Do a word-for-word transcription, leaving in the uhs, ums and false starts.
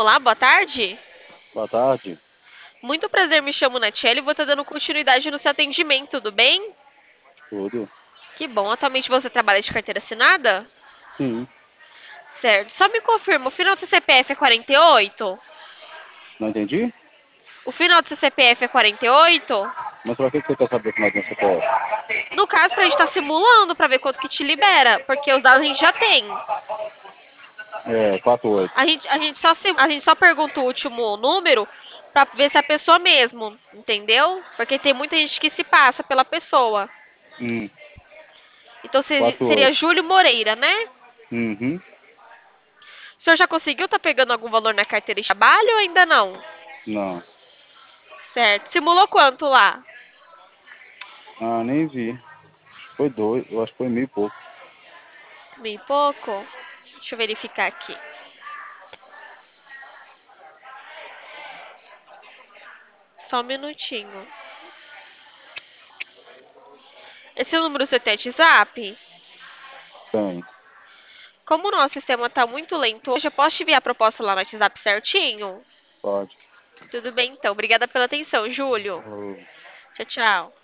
Olá, boa tarde. Boa tarde. Muito prazer, me chamo Natiele e vou estar dando continuidade no seu atendimento, tudo bem? Tudo? Que bom. Atualmente você trabalha de carteira assinada? Sim. Certo. Só me confirma, o final do seu C P F é quarenta e oito? Não entendi? O final do seu C P F é quarenta e oito? Mas pra que que você quer saber como é que é o C P F? No caso, pra gente estar simulando pra ver quanto que te libera, porque os dados a gente já tem. É, quarenta e oito. A gente, a gente, só, sim- a gente só pergunta o último número pra ver se é a pessoa mesmo, entendeu? Porque tem muita gente que se passa pela pessoa. Hum, Então se- seria quarenta e oito. Júlio Moreira, né? Uhum. O senhor já conseguiu tá pegando algum valor na carteira de trabalho ou ainda não? Não. Certo. Simulou quanto lá? Ah, nem vi. Foi dois. Eu acho que foi mil e pouco. Bem pouco? Deixa eu verificar aqui. Só um minutinho. Esse número você tem WhatsApp? Tem. Como o nosso sistema tá muito lento hoje, eu posso te enviar a proposta lá no WhatsApp certinho? Pode. Tudo bem, então. Obrigada pela atenção, Júlio. Falou. Tchau, tchau.